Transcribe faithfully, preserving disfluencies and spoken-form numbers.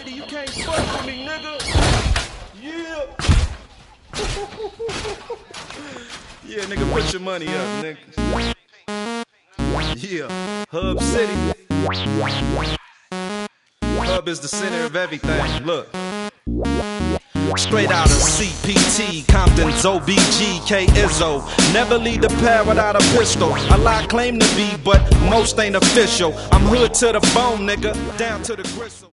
ninety, you can't fuck with me, nigga. Yeah. Yeah, nigga, put your money up, nigga. Yeah, Hub City. Hub is the center of everything. Look. Straight out of C P T, Compton's O B G, K Izzo. Never leave the pad without a pistol. A lot claim to be, but most ain't official. I'm hood to the bone, nigga, down to the gristle.